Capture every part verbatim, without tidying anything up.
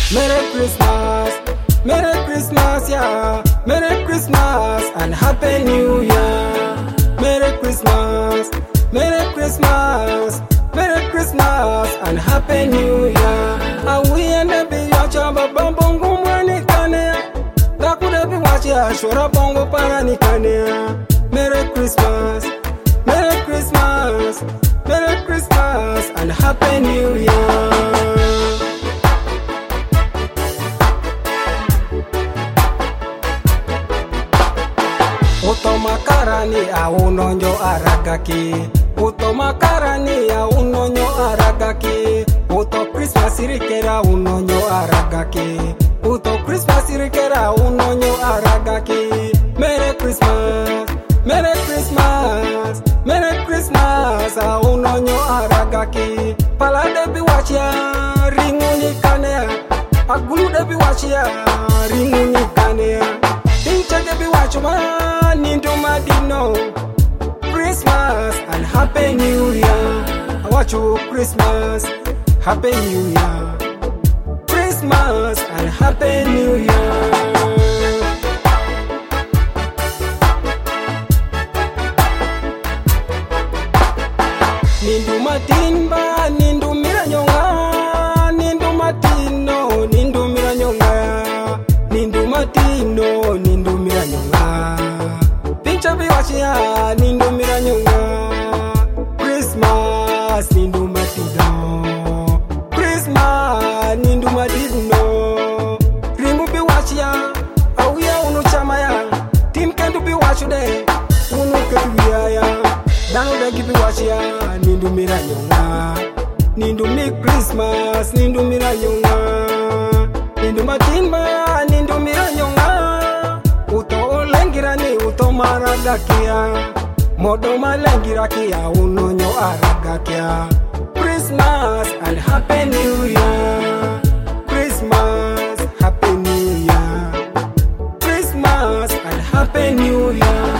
Merry Christmas, Merry Christmas, yeah. Merry Christmas and Happy New Year. Merry Christmas, Merry Christmas, Merry Christmas and Happy New Year. And we end up in your chamba bongo mwani kane. Takuda bi wachi ashora bongo parani kane. Merry Christmas, Merry Christmas, Merry Christmas and Happy New Year. Uto makarani aunonyo aragaki. Uto makarani aunonyo aragaki. Uto Christmas irikera unonyo aragaki. Uto Christmas irikera unonyo aragaki. Merry Christmas, Merry Christmas, Merry Christmas aunonyo aragaki. Palade bi wachia ringuni kanea. Agulu de bi wachia ringuni kanea. Pincha de bi wachuma Nindo Madino. Christmas and Happy New Year. I watch you Christmas, Happy New Year. Christmas and Happy New Year. Nindu matimba, nindu miranyonga. Nindu matino, nindu miranyonga. Nindu matino, nindu miranyonga. Pincha bi wachia nindu miranyonga. Christmas nindu matino. Christmas nindu matino. Ringu bi wachia awia unu chamaya. Tim kendu bi wachude unu ketuya ya. Dano de gibi wachia nindu miranyonga. Nindu mi Christmas nindu miranyonga. Nindu matimba nindu miranyonga. Uto lengirani uto maragakia. Modo malengirakia unonyo aragakia. Christmas and Happy New Year. Christmas, Happy New Year. Christmas and Happy New Year.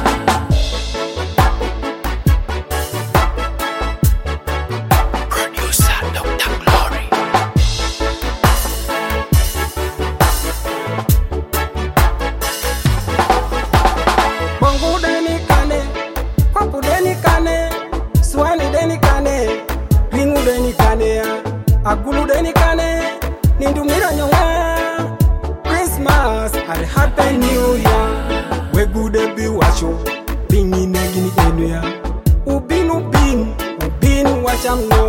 Agulu deni kane, nindu miranyonga. Christmas and Happy New Year. We good be wacho, bingi negini enuya. Ubin ubin, ubin wacham no.